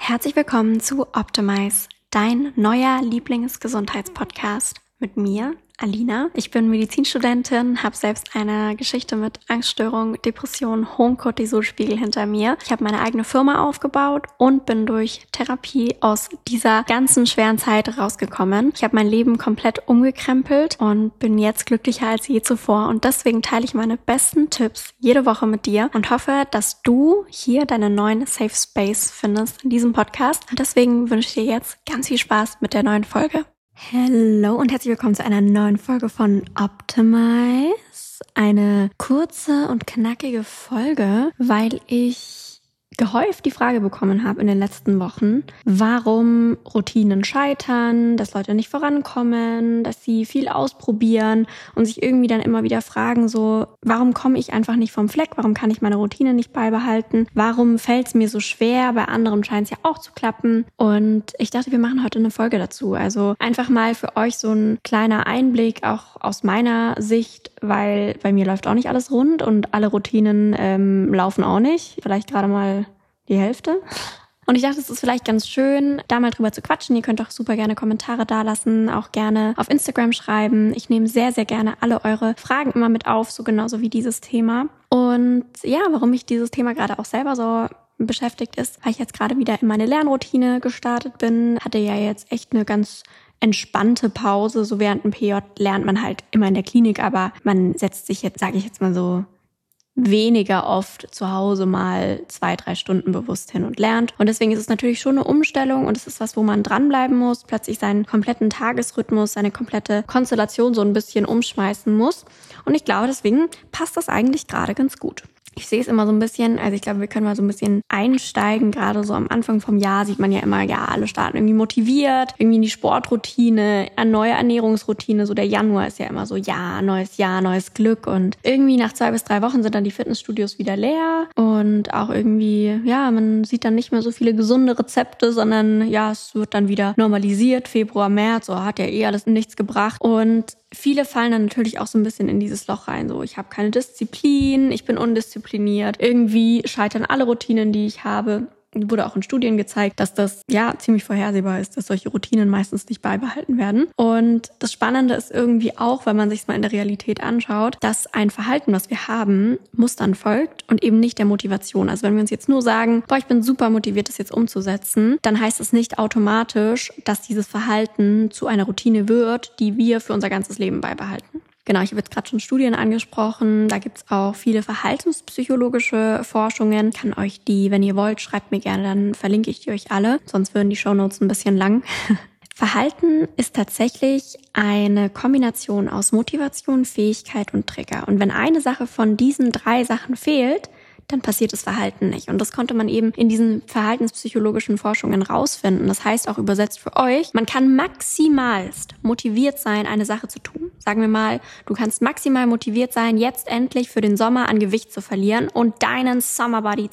Herzlich willkommen zu Optimize, dein neuer Lieblingsgesundheitspodcast mit mir, Alina. Ich bin Medizinstudentin, habe selbst eine Geschichte mit Angststörung, Depression, hohem Cortisolspiegel hinter mir. Ich habe meine eigene Firma aufgebaut und bin durch Therapie aus dieser ganzen schweren Zeit rausgekommen. Ich habe mein Leben komplett umgekrempelt und bin jetzt glücklicher als je zuvor. Und deswegen teile ich meine besten Tipps jede Woche mit dir und hoffe, dass du hier deinen neuen Safe Space findest in diesem Podcast. Und deswegen wünsche ich dir jetzt ganz viel Spaß mit der neuen Folge. Hallo und herzlich willkommen zu einer neuen Folge von Optimize. Eine kurze und knackige Folge, weil ich gehäuft die Frage bekommen habe in den letzten Wochen, warum Routinen scheitern, dass Leute nicht vorankommen, dass sie viel ausprobieren und sich irgendwie dann immer wieder fragen so, warum komme ich einfach nicht vom Fleck, warum kann ich meine Routine nicht beibehalten, warum fällt es mir so schwer, bei anderen scheint es ja auch zu klappen und ich dachte, wir machen heute eine Folge dazu, also einfach mal für euch so ein kleiner Einblick auch aus meiner Sicht, weil bei mir läuft auch nicht alles rund und alle Routinen laufen auch nicht, vielleicht gerade mal die Hälfte. Und ich dachte, es ist vielleicht ganz schön, da mal drüber zu quatschen. Ihr könnt auch super gerne Kommentare dalassen, auch gerne auf Instagram schreiben. Ich nehme sehr, sehr gerne alle eure Fragen immer mit auf, so genauso wie dieses Thema. Und ja, warum mich dieses Thema gerade auch selber so beschäftigt ist, weil ich jetzt gerade wieder in meine Lernroutine gestartet bin. Hatte ja jetzt echt eine ganz entspannte Pause. So während dem PJ lernt man halt immer in der Klinik, aber man setzt sich jetzt, sage ich jetzt mal so, weniger oft zu Hause mal 2-3 Stunden bewusst hin und lernt. Und deswegen ist es natürlich schon eine Umstellung und es ist was, wo man dranbleiben muss, plötzlich seinen kompletten Tagesrhythmus, seine komplette Konstellation so ein bisschen umschmeißen muss. Und ich glaube, deswegen passt das eigentlich gerade ganz gut. Ich sehe es immer so ein bisschen, also ich glaube, wir können mal so ein bisschen einsteigen. Gerade so am Anfang vom Jahr sieht man ja immer, ja, alle starten irgendwie motiviert, irgendwie in die Sportroutine, eine neue Ernährungsroutine. So der Januar ist ja immer so, ja, Jahr, neues Glück. Und irgendwie nach 2 bis 3 Wochen sind dann die Fitnessstudios wieder leer. Und auch irgendwie, ja, man sieht dann nicht mehr so viele gesunde Rezepte, sondern ja, es wird dann wieder normalisiert. Februar, März, so hat ja alles nichts gebracht. Und viele fallen dann natürlich auch so ein bisschen in dieses Loch rein. So, ich habe keine Disziplin, ich bin undiszipliniert. Irgendwie scheitern alle Routinen, die ich habe. Wurde auch in Studien gezeigt, dass das ja ziemlich vorhersehbar ist, dass solche Routinen meistens nicht beibehalten werden. Und das Spannende ist irgendwie auch, wenn man sich es mal in der Realität anschaut, dass ein Verhalten, was wir haben, Mustern folgt und eben nicht der Motivation. Also wenn wir uns jetzt nur sagen, boah, ich bin super motiviert, das jetzt umzusetzen, dann heißt es nicht automatisch, dass dieses Verhalten zu einer Routine wird, die wir für unser ganzes Leben beibehalten. Genau, ich habe jetzt gerade schon Studien angesprochen. Da gibt's auch viele verhaltenspsychologische Forschungen. Kann euch die, wenn ihr wollt, schreibt mir gerne, dann verlinke ich die euch alle. Sonst würden die Shownotes ein bisschen lang. Verhalten ist tatsächlich eine Kombination aus Motivation, Fähigkeit und Trigger. Und wenn eine Sache von diesen 3 Sachen fehlt, dann passiert das Verhalten nicht. Und das konnte man eben in diesen verhaltenspsychologischen Forschungen rausfinden. Das heißt auch übersetzt für euch, man kann maximalst motiviert sein, eine Sache zu tun. Sagen wir mal, du kannst maximal motiviert sein, jetzt endlich für den Sommer an Gewicht zu verlieren und deinen Summer Body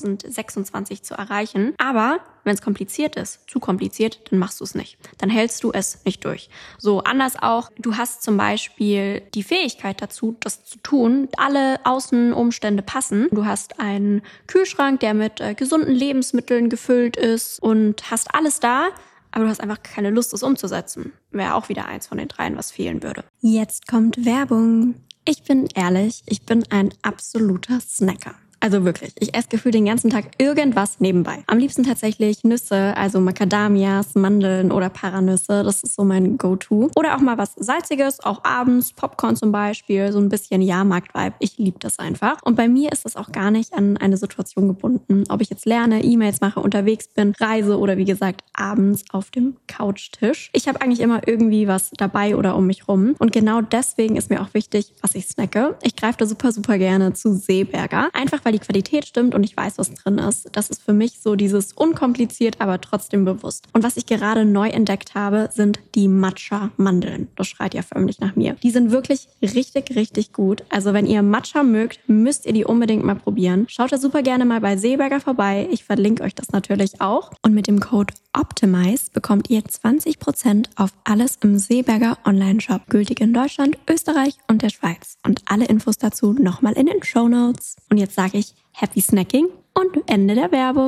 2026 zu erreichen. Aber wenn es kompliziert ist, zu kompliziert, dann machst du es nicht. Dann hältst du es nicht durch. So, anders auch, du hast zum Beispiel die Fähigkeit dazu, das zu tun. Alle Außenumstände passen. Du hast einen Kühlschrank, der mit gesunden Lebensmitteln gefüllt ist und hast alles da, aber du hast einfach keine Lust, es umzusetzen. Wäre auch wieder eins von den 3, was fehlen würde. Jetzt kommt Werbung. Ich bin ehrlich, ich bin ein absoluter Snacker. Also wirklich, ich esse gefühlt den ganzen Tag irgendwas nebenbei. Am liebsten tatsächlich Nüsse, also Macadamias, Mandeln oder Paranüsse. Das ist so mein Go-To. Oder auch mal was Salziges, auch abends, Popcorn zum Beispiel, so ein bisschen Jahrmarkt-Vibe. Ich liebe das einfach. Und bei mir ist das auch gar nicht an eine Situation gebunden. Ob ich jetzt lerne, E-Mails mache, unterwegs bin, reise oder wie gesagt abends auf dem Couchtisch. Ich habe eigentlich immer irgendwie was dabei oder um mich rum. Und genau deswegen ist mir auch wichtig, was ich snacke. Ich greife da super, super gerne zu Seeberger. Einfach weil die Qualität stimmt und ich weiß, was drin ist. Das ist für mich so dieses unkompliziert, aber trotzdem bewusst. Und was ich gerade neu entdeckt habe, sind die Matcha-Mandeln. Das schreit ja förmlich nach mir. Die sind wirklich richtig, richtig gut. Also wenn ihr Matcha mögt, müsst ihr die unbedingt mal probieren. Schaut da super gerne mal bei Seeberger vorbei. Ich verlinke euch das natürlich auch. Und mit dem Code OPTIMIZE bekommt ihr 20% auf alles im Seeberger Online-Shop. Gültig in Deutschland, Österreich und der Schweiz. Und alle Infos dazu nochmal in den Shownotes. Und jetzt sage ich Happy Snacking und Ende der Werbung.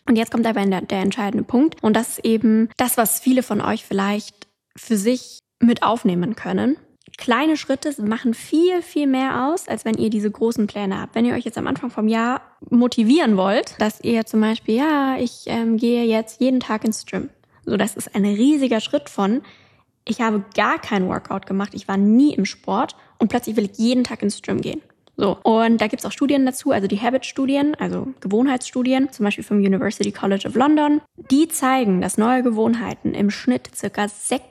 Und jetzt kommt aber der entscheidende Punkt. Und das ist eben das, was viele von euch vielleicht für sich mit aufnehmen können. Kleine Schritte machen viel, viel mehr aus, als wenn ihr diese großen Pläne habt. Wenn ihr euch jetzt am Anfang vom Jahr motivieren wollt, dass ihr zum Beispiel, ich gehe jetzt jeden Tag ins Gym. So, das ist ein riesiger Schritt von, ich habe gar kein Workout gemacht, ich war nie im Sport und plötzlich will ich jeden Tag ins Gym gehen. So, und da gibt's auch Studien dazu, also die Habit-Studien, also Gewohnheitsstudien, zum Beispiel vom University College of London. Die zeigen, dass neue Gewohnheiten im Schnitt circa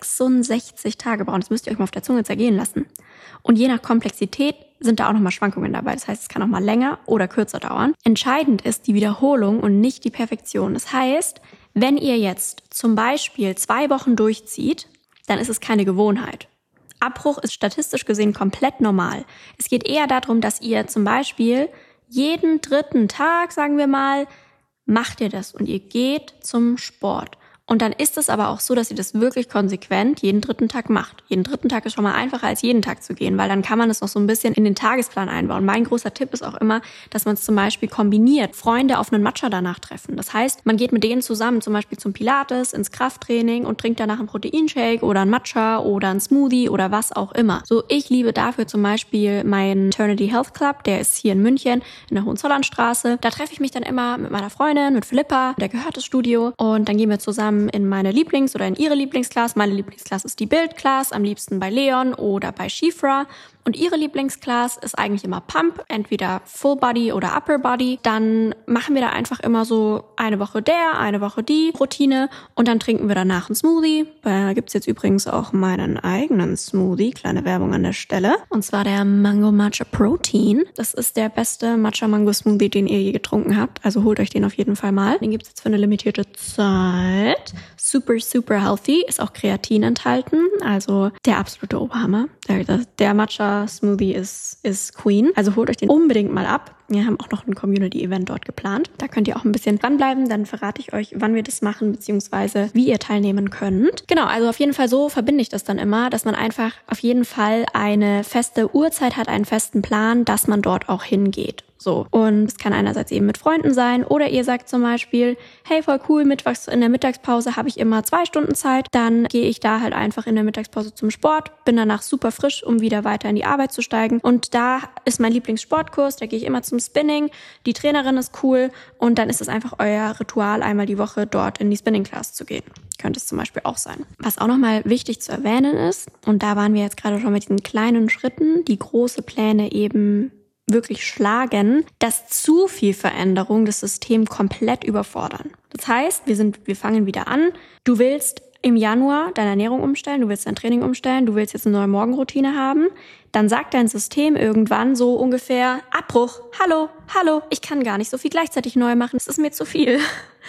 66 Tage brauchen. Das müsst ihr euch mal auf der Zunge zergehen lassen. Und je nach Komplexität sind da auch nochmal Schwankungen dabei. Das heißt, es kann auch mal länger oder kürzer dauern. Entscheidend ist die Wiederholung und nicht die Perfektion. Das heißt, wenn ihr jetzt zum Beispiel 2 Wochen durchzieht, dann ist es keine Gewohnheit. Abbruch ist statistisch gesehen komplett normal. Es geht eher darum, dass ihr zum Beispiel jeden 3. Tag, sagen wir mal, macht ihr das und ihr geht zum Sport. Und dann ist es aber auch so, dass ihr das wirklich konsequent jeden 3. Tag macht. Jeden 3. Tag ist schon mal einfacher, als jeden Tag zu gehen, weil dann kann man es noch so ein bisschen in den Tagesplan einbauen. Mein großer Tipp ist auch immer, dass man es zum Beispiel kombiniert. Freunde auf einen Matcha danach treffen. Das heißt, man geht mit denen zusammen zum Beispiel zum Pilates, ins Krafttraining und trinkt danach einen Proteinshake oder einen Matcha oder einen Smoothie oder was auch immer. So, ich liebe dafür zum Beispiel meinen Eternity Health Club. Der ist hier in München in der Hohenzollernstraße. Da treffe ich mich dann immer mit meiner Freundin, mit Philippa. Der gehört das Studio. Und dann gehen wir zusammen in meine oder in ihre Lieblingsclass. Meine Lieblingsclass ist die Bildclass, am liebsten bei Leon oder bei Shifra. Und ihre Lieblingsclass ist eigentlich immer Pump, entweder Full Body oder Upper Body. Dann machen wir da einfach immer so eine Woche eine Woche die Routine und dann trinken wir danach einen Smoothie. Da gibt's jetzt übrigens auch meinen eigenen Smoothie, kleine Werbung an der Stelle. Und zwar der Mango Matcha Protein. Das ist der beste Matcha Mango Smoothie, den ihr je getrunken habt. Also holt euch den auf jeden Fall mal. Den gibt's jetzt für eine limitierte Zeit. Super, super healthy. Ist auch Kreatin enthalten. Also der absolute Oberhammer. Der Matcha Smoothie ist Queen. Also holt euch den unbedingt mal ab. Wir haben auch noch ein Community-Event dort geplant. Da könnt ihr auch ein bisschen dranbleiben. Dann verrate ich euch, wann wir das machen, beziehungsweise wie ihr teilnehmen könnt. Genau, also auf jeden Fall so verbinde ich das dann immer, dass man einfach auf jeden Fall eine feste Uhrzeit hat, einen festen Plan, dass man dort auch hingeht. So. Und es kann einerseits eben mit Freunden sein oder ihr sagt zum Beispiel, hey, voll cool, mittwochs in der Mittagspause habe ich immer 2 Stunden Zeit. Dann gehe ich da halt einfach in der Mittagspause zum Sport, bin danach super frisch, um wieder weiter in die Arbeit zu steigen. Und da ist mein Lieblingssportkurs, da gehe ich immer zum Spinning. Die Trainerin ist cool und dann ist es einfach euer Ritual, einmal die Woche dort in die Spinning-Class zu gehen. Könnte es zum Beispiel auch sein. Was auch nochmal wichtig zu erwähnen ist, und da waren wir jetzt gerade schon mit diesen kleinen Schritten, die große Pläne eben wirklich schlagen, dass zu viel Veränderung das System komplett überfordern. Das heißt, wir fangen wieder an. Du willst im Januar deine Ernährung umstellen, du willst dein Training umstellen, du willst jetzt eine neue Morgenroutine haben. Dann sagt dein System irgendwann so ungefähr, Abbruch, hallo, ich kann gar nicht so viel gleichzeitig neu machen, das ist mir zu viel.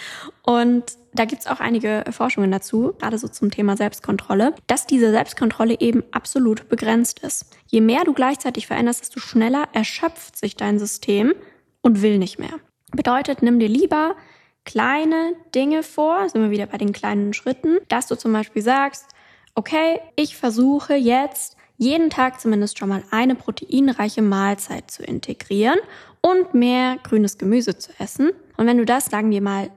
Und da gibt's auch einige Forschungen dazu, gerade so zum Thema Selbstkontrolle, dass diese Selbstkontrolle eben absolut begrenzt ist. Je mehr du gleichzeitig veränderst, desto schneller erschöpft sich dein System und will nicht mehr. Bedeutet, nimm dir lieber kleine Dinge vor, sind wir wieder bei den kleinen Schritten, dass du zum Beispiel sagst, okay, ich versuche jetzt jeden Tag zumindest schon mal eine proteinreiche Mahlzeit zu integrieren und mehr grünes Gemüse zu essen. Und wenn du das, sagen wir mal,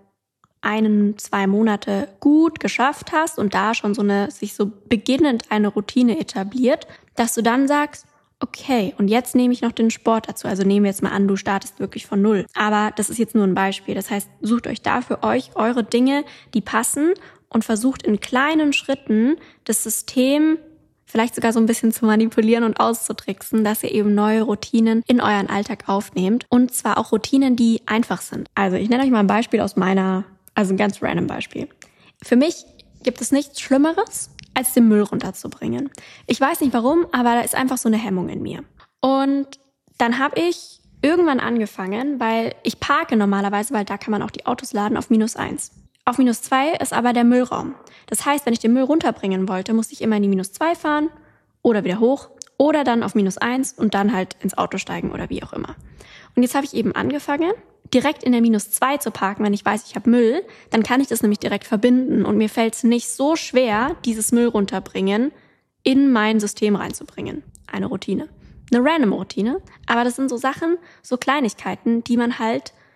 1-2 Monate gut geschafft hast und da schon sich so beginnend eine Routine etabliert, dass du dann sagst, okay, und jetzt nehme ich noch den Sport dazu. Also nehmen wir jetzt mal an, du startest wirklich von 0. Aber das ist jetzt nur ein Beispiel. Das heißt, sucht euch da für euch eure Dinge, die passen und versucht in kleinen Schritten das System vielleicht sogar so ein bisschen zu manipulieren und auszutricksen, dass ihr eben neue Routinen in euren Alltag aufnehmt. Und zwar auch Routinen, die einfach sind. Also ich nenne euch mal ein Beispiel ein ganz random Beispiel. Für mich gibt es nichts Schlimmeres, als den Müll runterzubringen. Ich weiß nicht warum, aber da ist einfach so eine Hemmung in mir. Und dann habe ich irgendwann angefangen, weil ich parke normalerweise, weil da kann man auch die Autos laden, auf -1. Auf -2 ist aber der Müllraum. Das heißt, wenn ich den Müll runterbringen wollte, musste ich immer in die -2 fahren oder wieder hoch oder dann auf -1 und dann halt ins Auto steigen oder wie auch immer. Und jetzt habe ich eben angefangen, direkt in der -2 zu parken, wenn ich weiß, ich habe Müll, dann kann ich das nämlich direkt verbinden und mir fällt es nicht so schwer, dieses Müll runterbringen in mein System reinzubringen. Eine Routine. Eine random Routine, aber das sind so Sachen, so Kleinigkeiten, die man halt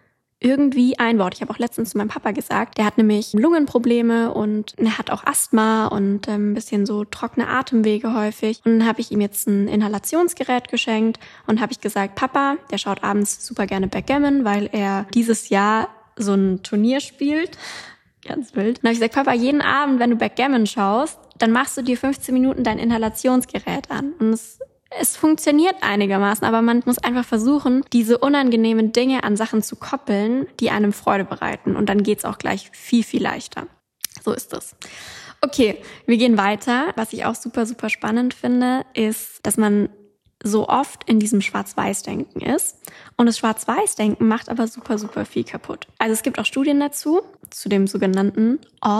irgendwie einbaut. Ich habe auch letztens zu meinem Papa gesagt, der hat nämlich Lungenprobleme und er hat auch Asthma und ein bisschen so trockene Atemwege häufig. Und dann habe ich ihm jetzt ein Inhalationsgerät geschenkt und habe ich gesagt, Papa, der schaut abends super gerne Backgammon, weil er dieses Jahr so ein Turnier spielt. Ganz wild. Dann habe ich gesagt, Papa, jeden Abend, wenn du Backgammon schaust, dann machst du dir 15 Minuten dein Inhalationsgerät an. Und es funktioniert einigermaßen, aber man muss einfach versuchen, diese unangenehmen Dinge an Sachen zu koppeln, die einem Freude bereiten. Und dann geht's auch gleich viel, viel leichter. So ist es. Okay, wir gehen weiter. Was ich auch super, super spannend finde, ist, dass man so oft in diesem Schwarz-Weiß-Denken ist. Und das Schwarz-Weiß-Denken macht aber super, super viel kaputt. Also es gibt auch Studien dazu, zu dem sogenannten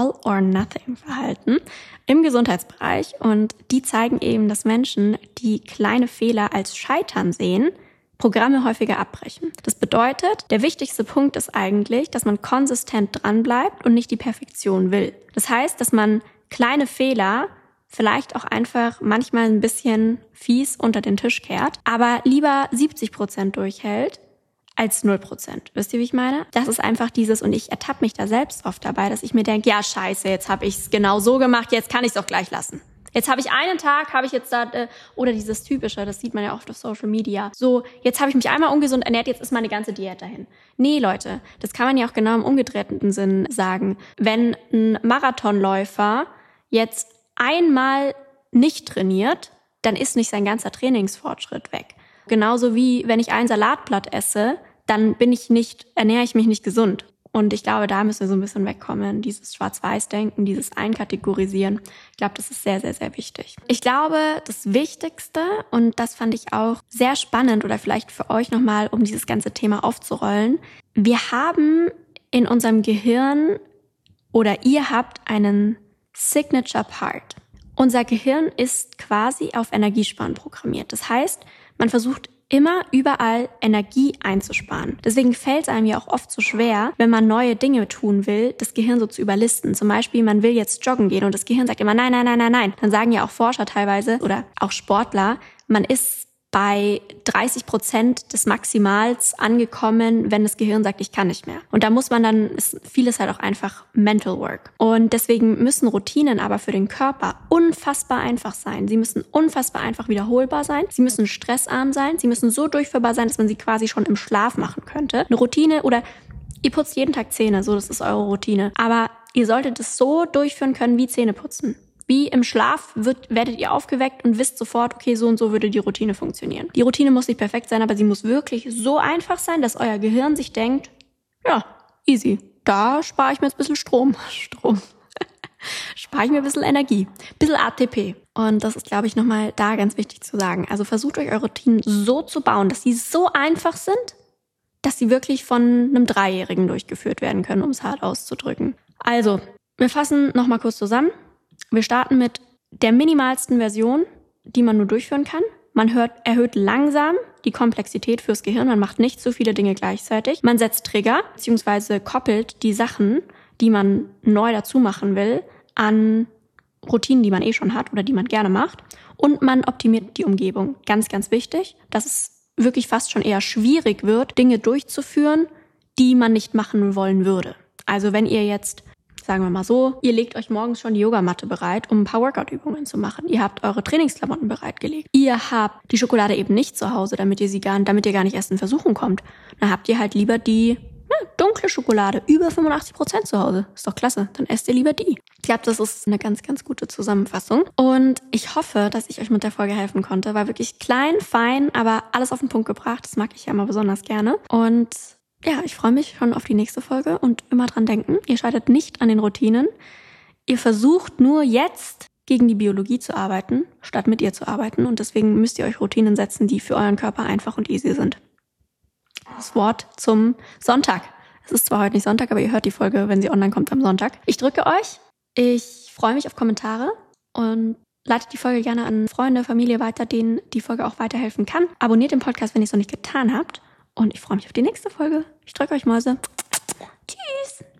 All-or-Nothing-Verhalten im Gesundheitsbereich. Und die zeigen eben, dass Menschen, die kleine Fehler als Scheitern sehen, Programme häufiger abbrechen. Das bedeutet, der wichtigste Punkt ist eigentlich, dass man konsistent dranbleibt und nicht die Perfektion will. Das heißt, dass man kleine Fehler vielleicht auch einfach manchmal ein bisschen fies unter den Tisch kehrt, aber lieber 70% durchhält als 0%. Wisst ihr, wie ich meine? Das ist einfach dieses, und ich ertappe mich da selbst oft dabei, dass ich mir denke, ja scheiße, jetzt habe ich es genau so gemacht, jetzt kann ich es auch gleich lassen. Jetzt habe ich einen Tag, oder dieses Typische, das sieht man ja oft auf Social Media, so, jetzt habe ich mich einmal ungesund ernährt, jetzt ist meine ganze Diät dahin. Nee, Leute, das kann man ja auch genau im umgedrehten Sinn sagen. Wenn ein Marathonläufer jetzt einmal nicht trainiert, dann ist nicht sein ganzer Trainingsfortschritt weg. Genauso wie wenn ich ein Salatblatt esse, dann ernähre ich mich nicht gesund. Und ich glaube, da müssen wir so ein bisschen wegkommen, dieses Schwarz-Weiß-Denken, dieses Einkategorisieren. Ich glaube, das ist sehr, sehr, sehr wichtig. Ich glaube, das Wichtigste, und das fand ich auch sehr spannend oder vielleicht für euch nochmal, um dieses ganze Thema aufzurollen, wir haben in unserem Gehirn oder ihr habt einen Signature Part. Unser Gehirn ist quasi auf Energiesparen programmiert. Das heißt, man versucht immer überall Energie einzusparen. Deswegen fällt es einem ja auch oft so schwer, wenn man neue Dinge tun will, das Gehirn so zu überlisten. Zum Beispiel, man will jetzt joggen gehen und das Gehirn sagt immer nein, nein, nein, nein, nein. Dann sagen ja auch Forscher teilweise oder auch Sportler, man ist bei 30% des Maximals angekommen, wenn das Gehirn sagt, ich kann nicht mehr. Und da muss man dann, ist vieles halt auch einfach Mental Work. Und deswegen müssen Routinen aber für den Körper unfassbar einfach sein. Sie müssen unfassbar einfach wiederholbar sein. Sie müssen stressarm sein. Sie müssen so durchführbar sein, dass man sie quasi schon im Schlaf machen könnte. Eine Routine oder ihr putzt jeden Tag Zähne, so das ist eure Routine. Aber ihr solltet es so durchführen können wie Zähneputzen. Wie im Schlaf werdet ihr aufgeweckt und wisst sofort, okay, so und so würde die Routine funktionieren. Die Routine muss nicht perfekt sein, aber sie muss wirklich so einfach sein, dass euer Gehirn sich denkt, ja, easy, da spare ich mir jetzt ein bisschen Strom. Spare ich mir ein bisschen Energie, ein bisschen ATP. Und das ist, glaube ich, nochmal da ganz wichtig zu sagen. Also versucht euch eure Routinen so zu bauen, dass sie so einfach sind, dass sie wirklich von einem 3-Jährigen durchgeführt werden können, um es hart auszudrücken. Also, wir fassen nochmal kurz zusammen. Wir starten mit der minimalsten Version, die man nur durchführen kann. Man erhöht langsam die Komplexität fürs Gehirn. Man macht nicht so viele Dinge gleichzeitig. Man setzt Trigger, beziehungsweise koppelt die Sachen, die man neu dazu machen will, an Routinen, die man eh schon hat oder die man gerne macht. Und man optimiert die Umgebung. Ganz, ganz wichtig, dass es wirklich fast schon eher schwierig wird, Dinge durchzuführen, die man nicht machen wollen würde. Also wenn ihr jetzt, sagen wir mal so, ihr legt euch morgens schon die Yogamatte bereit, um ein paar Workout-Übungen zu machen. Ihr habt eure Trainingsklamotten bereitgelegt. Ihr habt die Schokolade eben nicht zu Hause, damit ihr gar nicht erst in Versuchung kommt. Dann habt ihr halt lieber die dunkle Schokolade, über 85% zu Hause. Ist doch klasse. Dann esst ihr lieber die. Ich glaube, das ist eine ganz, ganz gute Zusammenfassung. Und ich hoffe, dass ich euch mit der Folge helfen konnte. War wirklich klein, fein, aber alles auf den Punkt gebracht. Das mag ich ja immer besonders gerne. Und ja, ich freue mich schon auf die nächste Folge und immer dran denken, ihr scheitert nicht an den Routinen. Ihr versucht nur jetzt gegen die Biologie zu arbeiten, statt mit ihr zu arbeiten. Und deswegen müsst ihr euch Routinen setzen, die für euren Körper einfach und easy sind. Das Wort zum Sonntag. Es ist zwar heute nicht Sonntag, aber ihr hört die Folge, wenn sie online kommt, am Sonntag. Ich drücke euch. Ich freue mich auf Kommentare und leitet die Folge gerne an Freunde, Familie weiter, denen die Folge auch weiterhelfen kann. Abonniert den Podcast, wenn ihr es noch nicht getan habt. Und ich freue mich auf die nächste Folge. Ich drücke euch Mäuse. Tschüss.